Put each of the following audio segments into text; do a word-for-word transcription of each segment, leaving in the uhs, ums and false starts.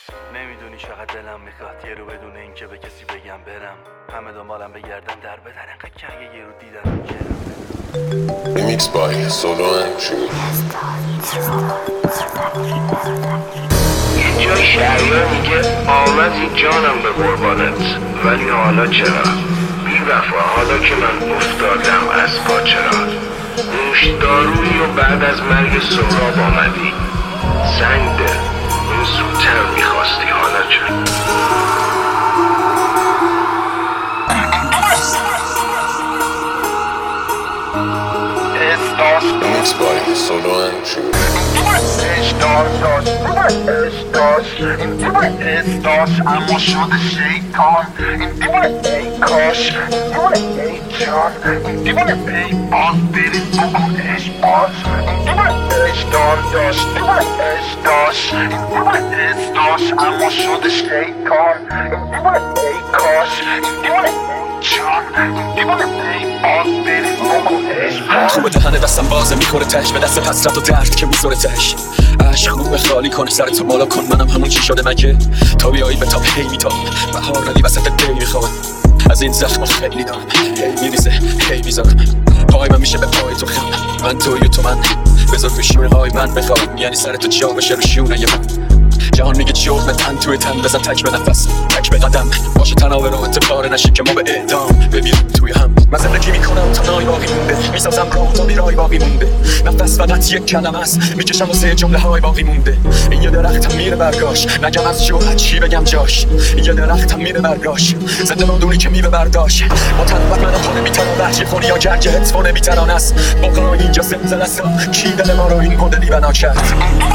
نمیدونی چقدر دلم میخواد یه رو بدون این که به کسی بگم برم، همه دنبالم بگردن در بدن انقدر کنگه یه رو دیدنم کرم. Remix by Solo and True. اینجا شهریار میگه آمدی جانم به قربانت، ولی حالا چرا بی وفا، حالا که من افتادم از پا چرا نوش دارویی و بعد از مرگ سهراب آمدی سنگ ده این زودتر میخواستی، حالا چرا Remix by Solo and True. استاش اما شده شیطان این دیوانه ای کاش این دیوانه ای جان این دیوانه ای باز برید بکنش باز این دیوانه اشتار داشت دیوانه اشتاش این دیوانه استاش اما شده شیطان این دیوانه ای کاش این دیوانه ای جان این دیوانه ای باز برید بکنش باز. خوبه دهنه دستم بازه میخوره تش به دست حسرت و درد که میذاره تش. عشق خوبه خالی کنه سرتو بالا کن، منم همون چی شده مگه تا بیایی به تاب هی میتاب بهار ولی وسط دی میخوام از این زخم خیلی دارم هی میریزه هی میذارم پای من میشه به پای تو خم من توی تو من بذار روی شونه های من بخوام یعنی سرتو جا بشه رو شونه من. جهان میگه جرم تن توی تن بزن تک به نفس تک به قدم باشه تناوب رو انتقاره نشیم که ما به اعدام ببینیم توی هم. من زندگی میکنم تا نای باقی مونده میسازم راه تا بیرای باقی مونده نفس فقط یک کلمه است میکشم واسه جمله های باقی مونده. این یه درختم میره برگاش نگم از جو چی بگم جاش این یه درختم میره برگاش زنده ماندونی که میوه برداشت با تنوبت من پا نمیترانه یه خونی یا گرگ حتفا نمیترانه است با اینجا زلزله است کی دل ما رو این مدلی بنا کرد.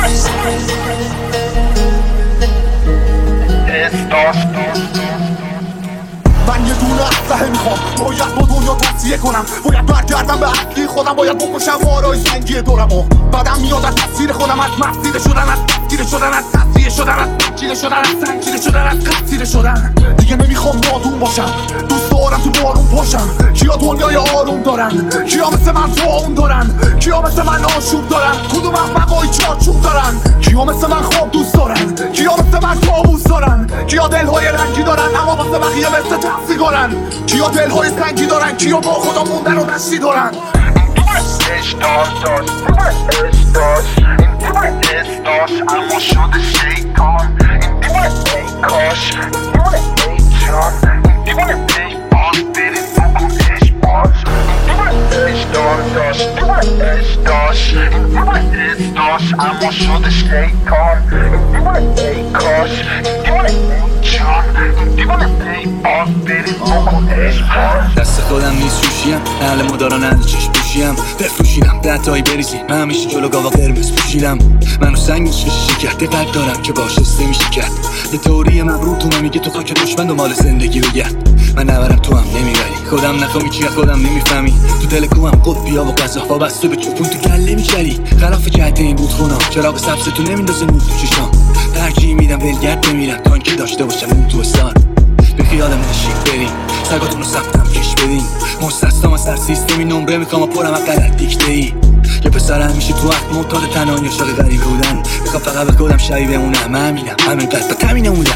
من یه دونه اسلحه میخوام باید با دنیا تصفیه کنم باید برگردم به اصلی خودم باید بکشم مارای زنگی دورمو بعدم میاد از تصویر خودم از مسیر شدن از تفکیر شدن از تصفیه شدن از تنکیره شدن از سنگیره شدن از قصیره شدن. دیگه نمیخوام نادون باشم دوست دارم تو بارون پاشم. کیا دنیای آروم دارن کیا مثل من اون دارن کیا مثل من آشوب دارن کدوم احمقای چارچوب دارن کیا مثل من خواب دوست دارن کیا مثل من کابوس دارن کیا دلهای رنگی دارن اما واسه بقیه مثل تفسیگارن کیا دلهای سنگی دارن کیا با خدا موندن و دستی دارن. استاش داشت استاش این دیوانه استاش اما شده شیطان این دیوانه ای کاش این دیوانه ای جان این دیوانه ای باز برید بکنش باز این دیوانه استار داشت دیوانه استاش این دیوانه استاش اما شده شیطان این دیوانه ای کاش این دیوانه ای جان این دیوانه ای باز برید بکنش باز. دست خودم نیست شوشیم اهل مداران اهل چشم پوشیم بفروشیدم دهتایی بریزی من همیشه جلو گاوا قرمز پوشیدم منو سنگی شکل شکرده قد دارم که باشسته میشه کرد یه تئوری مبرور تو من میگه تو خاک دشمن دنبال زندگی بگرد من نبرم تو هم نمیبری خودم نخوامی چیه خودم نمیفهمی تو دل کوهم قطبیا و قضا وابسته به چوپون تو گله میچری خلاف جهت این بود خونم چراغ سبز تو نمیندازه نور تو چشام ترجیح میدم ولگرد بمیرم تا اینکه داشته باشم اون تو استان به خیالم نشید بریم سگاتون رو سفتم کش بدین مستستام از هر سیستمی نمره میخوام و پرم از غلط دیکته ای یه پسر همیشه تو وقت معتاد تنهایی عاشق غریبه بودن میخوام فقط به خودم شبیه بمونم من همینم همین قد تا تمینه موندم.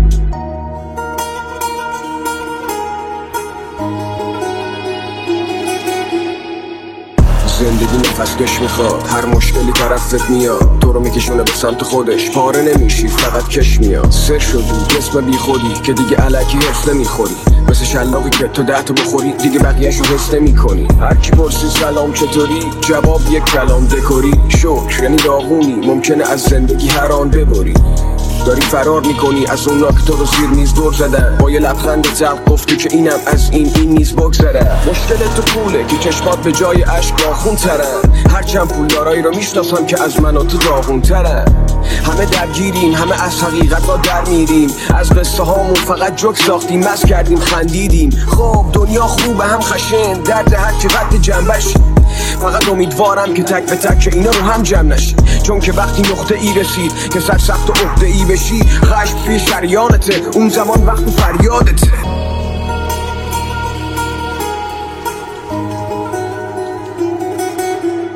زندگی نفسکش میخواد هر مشکلی طرفت میاد تو رو میکشونه به سمت خودش پاره نمیشی فقط کش میاد سر شدی جسم بی خودی که دیگه علکی حس نمیخوری مثل شلاقی که تو ده تا بخوری دیگه بقیه‌شو حس نمیکنی. هر کی پرسی سلام چطوری جواب یک کلام دکوری شکر یعنی داغونی ممکنه از زندگی هر آن ببری داری فرار میکنی از اونا که تو رو زیر میز دور زدن با یه لبخند زرد گفتی که اینم از این این نیز بگذره. مشکل تو پوله که چشمات به جای اشک راخون ترن هرچند پولدارایی رو میشناسم که از من و تو داغون ترن همه درگیریم همه از حقیقت ها در میریم از قصه هامون فقط جوک ساختیم مست کردیم خندیدیم خب دنیا خوبه هم خشن درد هر که قد جنبش فقط امیدوارم که تک به تک اینا رو هم جمع نشی چون که وقتی نقطه ای رسید که سر سخت و عقده ای بشی خشم توی شریانته اون زمان وقت فریادته.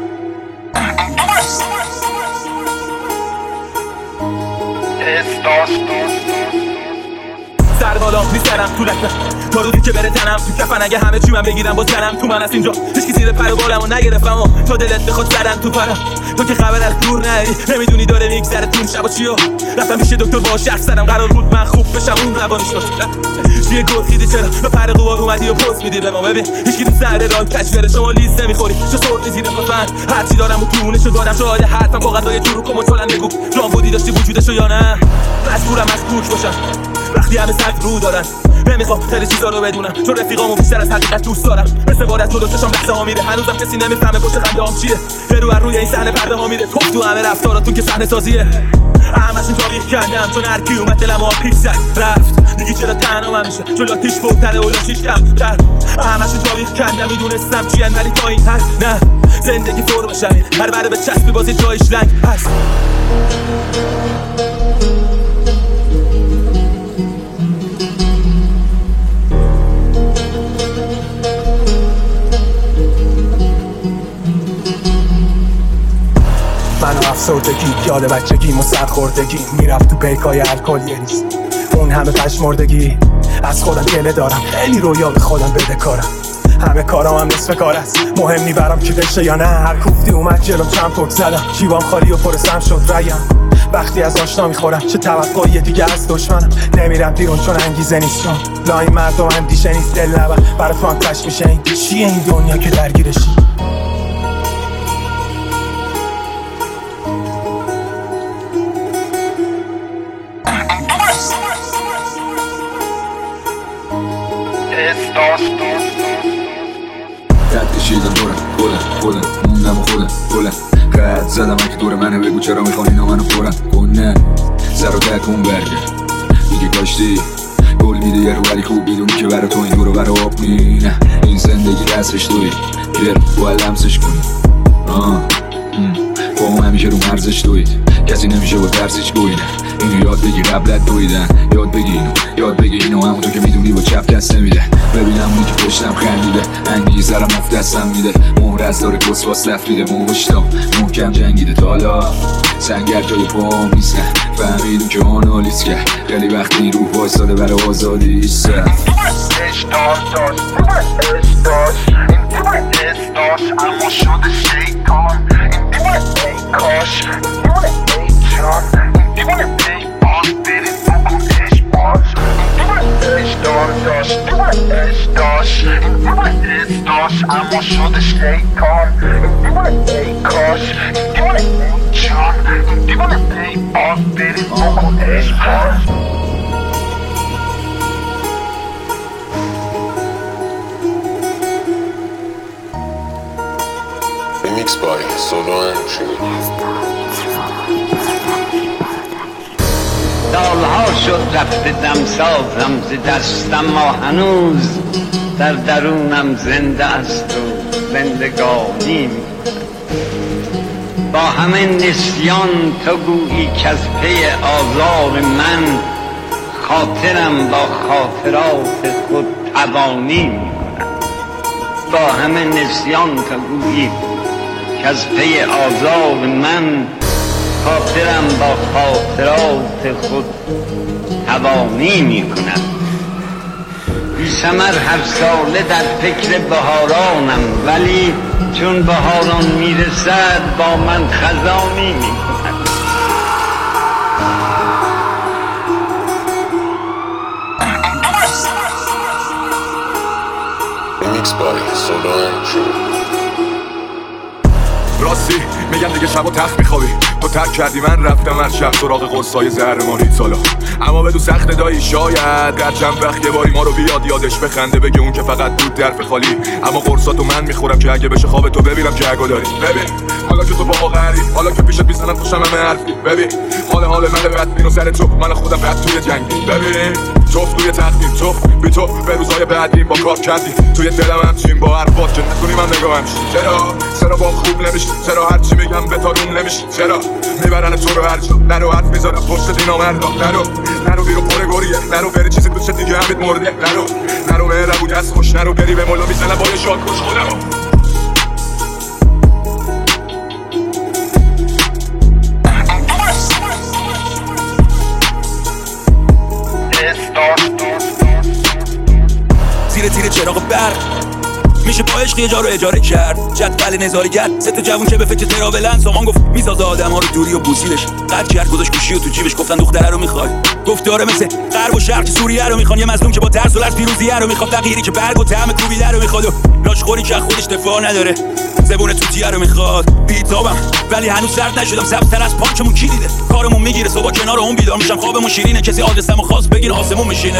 استاش سرقالا میسرم تو لکه تا روزی که بره تنم تو کفن اگه همه چی من بگیرم با تنم تو من از اینجا هیچکی زیر پر و بالمو نگرفتم و تو دلت بخواد زدن تو پرم تو که خبر از دور نری نمیدونی داره میگذره تون شب و چیو رفتم پیش دکتر باش حرف زدم قرار بود من خوب بشم اون روانی شد چیه گرخیدی چرا به پر قوار اومدی و پست میدی به ما ببین هیچکی تو سر راه کج بره شما لیز نمیخوری چه صورتی زیر پفن هرچی دارم و تونشو دادم شاید حرفم با غذای جورو کم و چلن بگو جان بودی داشتی وجودشو یا نه مجبورم مشکوک باشم وقتی همه سخت رو دارن نمیخوام خیلی چیزا رو بدونم چون رفیقامو بیشتر از حقیقت دوست دارم مثل بارت جلو چشام لحظه ها میره هنوزم کسی نمیفهمه پشت خنده هام چیه یه رو روی این صحنه پرده ها میره تو همه رفتاراتون که صحنه سازیه همشون تاریخ کردم چون هر کی اومد دلم ها پیش زد رفت دیگه چرا تنها همیشه جلو تیش فوتره و لاشیش کم کرد همشون تاریخ کردم میدونستم چیه ولی تا این حد نه زندگی فرم شمید هر بره به چسبی بازی جایش رنگ هست من و افسردگی یاد بچگی و سرخوردگی میرفت تو پیکای الکل یه ریز اون همه پشمردگی از خودم گله دارم خیلی رویا به خودم بده کارم همه کارام هم نصف کار است مهم نی برام کی بشه یا نه هر کوفتی اومد جلوم چند پک زدم جیبام خالی و پرسم شد ریم وقتی از آشنا میخورم چه توقعی دیگه از دشمنم نمیرم بیرون چون انگیزه نیست چون لاین مردم اندیشه نیست دل نبر برای تو هم تش میشه این چیه این دنیا که درگیرشی رد کشیدم دورم خودم خودم موندم و خودم خودم قد زدم اگه دور منه بگو چرا میخوان اینا منو خورم کنن زر و تکون برگرد میگه کاشتی گل میده یه رو ولی خوب میدونی که برا تو این دورو برا آب مینه این زندگی دستش توی گرم باید لمسش کنی آه با هم همیشه رو مرزش دوید کسی نمیشه با ترسش گوینه اینو یاد بگی قبلت دویدن یاد بگی اینو یاد بگی اینو همونطور که میدونی با چپ دست نمیده ببینم اونی که پشتم خندیده انگیز زرم افت دستم میده مهر از داره کس واس لفیده موشتم محکم جنگیده تا حالا سنگر جای پاهم نیستن فهمیدون که آنالیز کرد خیلی وقتی این روح وایساده برای آزادی ایست اما شده شیطان این دیوانه ای کاش این دیوانه ای جان این دیوانه ای باز برید بکنش باز این دیوانه ایش دار داشت دیوانه ایش داشت این دیوانه ایش داشت اما شده شیطان این دیوانه ای کاش این دیوانه ای جان این دیوانه ای باز برید بکنش باز Remixed by Solo and Jimmy. سالها شد رفته دمسازم ز دستم ما هنوز در درونم زنده است و زندگانی با همه نسیان تو گویی که از پی آزار من خاطرم با خاطرات خود توانی میکنم با همه نسیان تو گویی که از پی آزار من خاطرم با خاطرات خود توانی می کند بی ثمر هر ساله در فکر بهارانم ولی چون بهاران می رسد با من خزانی می کند Remixed by Solo and Jimmy. راستی میگم دیگه شب و تخت میخوابی تو تک کردی من رفتم از شب سراغ قصای زهرمانی سالا اما بدو سخت دایی شاید در چند وقت یه باری ما رو بیاد یادش بخنده بگه اون که فقط بود درف خالی اما قرصاتو من میخورم که اگه بشه خواب تو ببینم که اگه داری ببین حالا که تو با ما غری حالا که پیشت میزنم خوشم همه حرفی ببین حال حال من بدبین و سر تو من خودم بد توی جنگی ببین جفت توی تختیم جفت بی تو به روزای بعدیم با کار کردی توی دلم همچین با حرفات که نتونی من نگاه همشی چرا چرا با خوب نمیشی چرا هرچی میگم به تاروم نمیشی چرا میبرن تو رو هر جا نرو حرف میذارم پشت دینا مردا نرو نرو بیرو پر گوریه نرو بری چیزی تو چه دیگه همت مرده نرو نرو مهربون بود از خوش نرو بری به مولا میزنم با یه شاد خوش خودمو زیر تیر چراغ برق میشه با عشق یه جا رو اجاره کرد. جدول نزاریگر سه تا جوون که به فکر تراولن. سامان گفت میسازه آدما رو دوری و بوسیدش. قد کرد گذاشت گوشی و تو جیبش. گفتن دختره رو میخوای؟ گفت داره مثل غرب و شرق سوریه رو میخوان. یه مظلوم که با ترس و لرز پیروزیه رو میخواد. تغییری که برگ و طعم کوبیده رو میخواد و لاشخوری که خودش دفاع نداره. زبون توتیه رو میخواد. بیتابم ولی هنوز سرد نشدم. سبزتر از پانچمون کی دیده؟ کارمون میگیره صبح کنار اون بیدار میشم. خوابمون شیرینه کسی آدرسمو خواست بگین آسمون میشینه.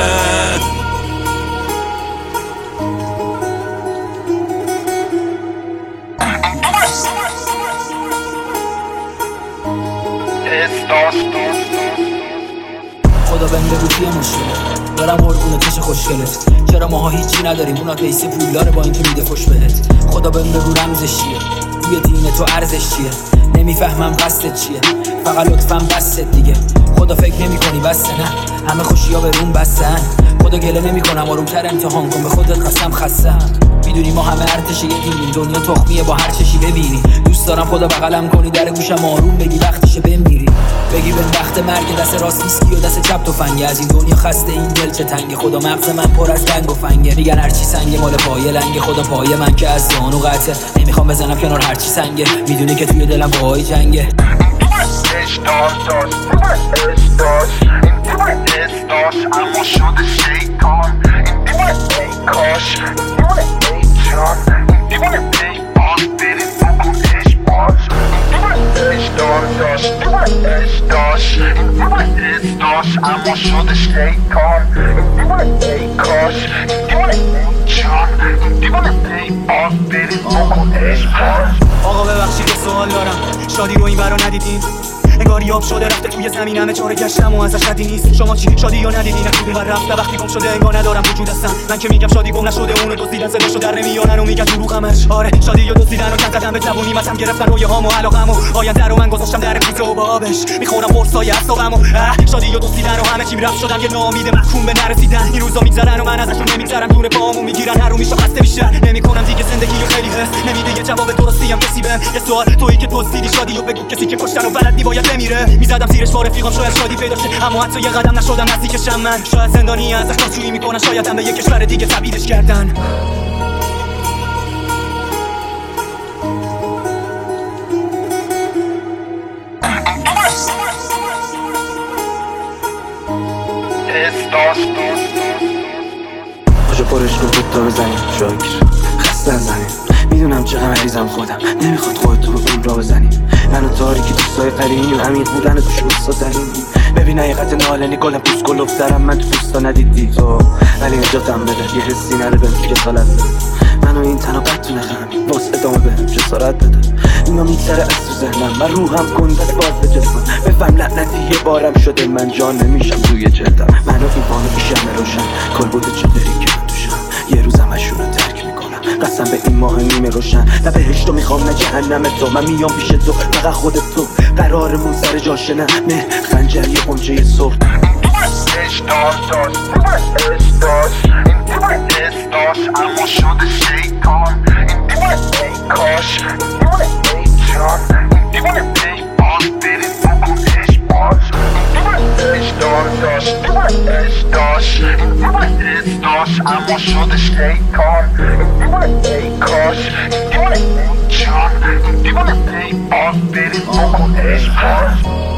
خدا بهم بگو چیه مشکلت؟ دارم قربون چش خوشگلت. چرا ماها هیچی نداریم؟ اونات ایسه پولداره با اینکه میده خوش بهت. خدا بهم بگو رمزش چیه؟ توی دین تو ارزش چیه؟ نمیفهمم قصدت چیه؟ فقط لطفاً بسته دیگه. خدا فکر نمی کنی بسته نه؟ همه خوشی‌ها به روم بستن. خدا گله نمی کنم آرومتر امتحان کن. به خودت قسم خستم. میدونی ما همه ارتش یه تیمیم. دنیا تخمیه با هر چشی ببینی. دوست دارم خدا بغلم کنی در گوشم آروم بگی وقتشه بمیری. بگی به وقت مرگ دست راست ویسکی و دست چپ تفنگه. از این دنیا خسته این دل چه تنگه. خدا مغز من پر از گنگ و فنگه. میگن هرچی سنگه مال پای لنگه. خدا پای من که از زانو قطعه. نمیخوام بزنم کنار هرچی سنگه. میدونی که توی دلم پای جنگه. اما شده شیطان ای کاش دیوانه پی باز بریم بکن اش باز اش دار داشت اش داشت اش داشت اما شده شیطان ای کاش دیوانه ای جان دیوانه پی باز بریم بکن اش باز. آقا ببخشید سوال دارم. شادی رو این برا ندیدین؟ انگار یاب شده رفته توی زمین. همه چاره گشتم و ازش ردی نیست. شما چی شادی یا ندیدی؟ نکودون بر رفته وقتی گم شده انگار ندارم وجود هستم. من که میگم شادی گم نشده اونو دزدیدن صداشو در نمیارن و میگن دروغمش. آره شادی یا دزدیدن و کن زدن به جوونی. مثلا گرفتن رویاهام و علاقم و آینده رو من گذاشتم در کوزه و بابش. میخورم قرصای اعصابم و شادی یا دزدیدن و همه چیم رفت شدم یه ناامید محکوم به نرسیدن. این روزا میگذرن و من ازشون نمیگذرم. دور پاهامو میگیرن هر رو میشم خسته بیشتر. نمیکنم دیگه زندگی رو خیلی حس نمیده یه جواب درستی هم کسی بهم. یه سوال تویی که دزدیدی شادی و بگو کسی که کشتن و بلد باید بمیره. میزدم زیرش با رفیقام شاید شادی پیدا شه. اما حتی یه قدم نشدم نزدیکشم. من شاید زندانی ازش دستجویی میکنن. شاید هم به یه کشور دیگه تبعیدش کردن. پاشو پرش کن دوتا بزنیم شاکر خسته نزنیم. میدونم چقدر مریضم خودم. نمیخواد خودتو رو این را بزنیم. من و تاریکی دوستای قدیمیم. همین بودن توش وسط داریم. ببین حقیقت نالنی گلم پوست گلوف دارم. من تو پوستا ندیدی تو ولی نجاتم بده. یه حسی نره بهم که سالت بده. منو این تنها بدتونه خمیم باز ادامه بهم جسارت بده. اینا میگذره از تو ذهنم. من روحم گنده است باز به جسمم. بفهم لعنتی یه بارم شده من جان نمیشم توی جلدم. منو این بانو پیشم روشن کل بوده چه داری که من توشم. یه روزم اشون رو ترک میکنم. قسم به این ماه نیمه روشن. نه بهشتو میخوام نه جهنم تو. من میام پیش تو فقط خودت تو. قرارمون سر جاشه نه نه خنجر یه قنچه صبح. اش داشت داشت اش داشت اش داشت اما شده شیطان ای کاش دیوانه ای جان دیوانه پی باز بریم بکن اش باز اش داشت داشت اش داشت اش داشت اما شده شیطان ای کاش دیوانه ای جان دیوانه پی باز بریم بکن اش باز.